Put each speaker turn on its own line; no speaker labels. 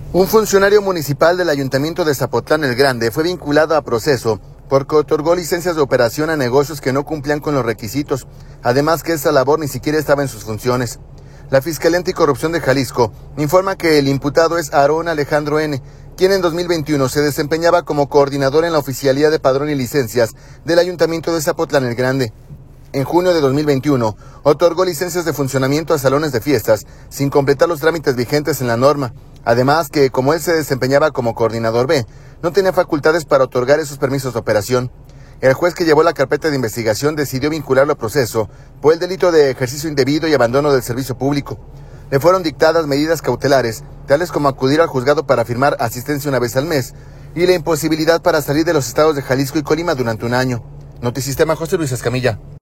Un funcionario municipal del Ayuntamiento de Zapotlán el Grande fue vinculado a proceso porque otorgó licencias de operación a negocios que no cumplían con los requisitos, además que esa labor ni siquiera estaba en sus funciones. La Fiscalía Anticorrupción de Jalisco informa que el imputado es Aarón Alejandro N., quien en 2021 se desempeñaba como coordinador en la Oficialía de Padrón y Licencias del Ayuntamiento de Zapotlán el Grande. En junio de 2021, otorgó licencias de funcionamiento a salones de fiestas sin completar los trámites vigentes en la norma. Además que, como él se desempeñaba como coordinador B, no tenía facultades para otorgar esos permisos de operación. El juez que llevó la carpeta de investigación decidió vincularlo a proceso por el delito de ejercicio indebido y abandono del servicio público. Le fueron dictadas medidas cautelares, tales como acudir al juzgado para firmar asistencia una vez al mes y la imposibilidad para salir de los estados de Jalisco y Colima durante un año. Notisistema, José Luis Escamilla.